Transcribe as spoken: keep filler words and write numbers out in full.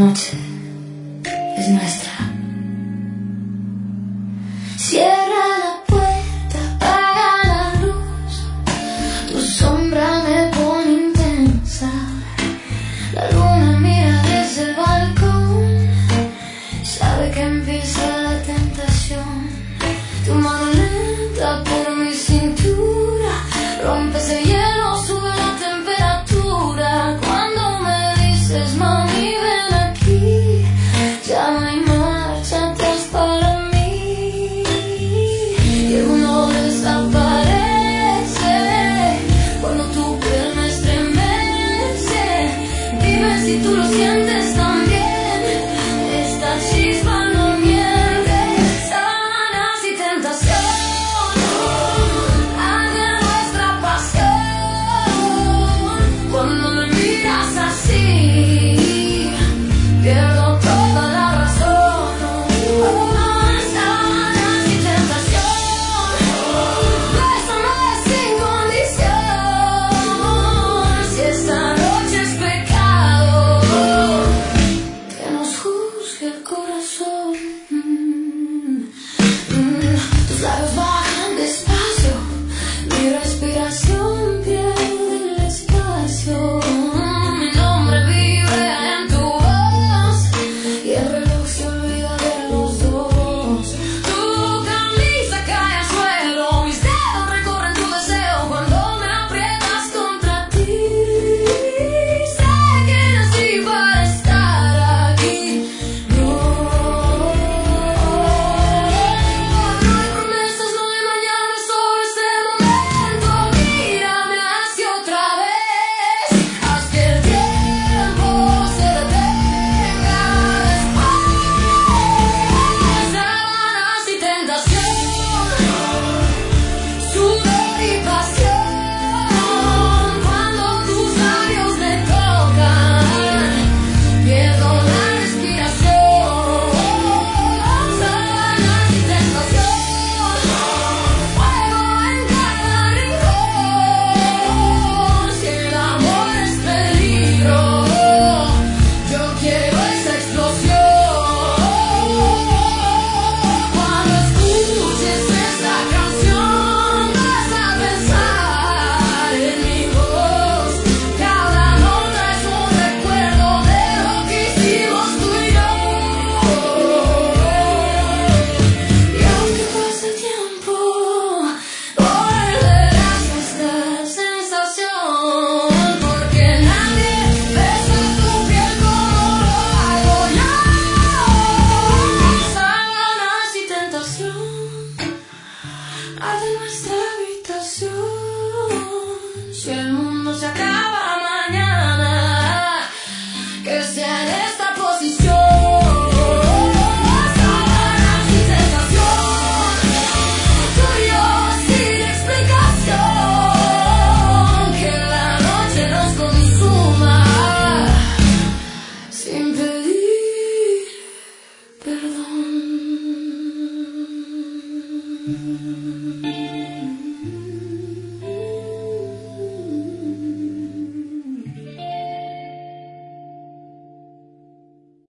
noche es nuestra. Cierra la puerta, apaga la luz. Tu sombra me pone intensa. La luna mira desde el balcón. Sabe que empieza la tentación. Tu mano lenta por mi cintura. Rompe ese hielo, sube la temperatura. Cuando me dices, mami, ven aquí, ya no hay marcha atrás para mí. Y el mundo desaparece cuando tu piel me estremece. Dime si tú lo sientes.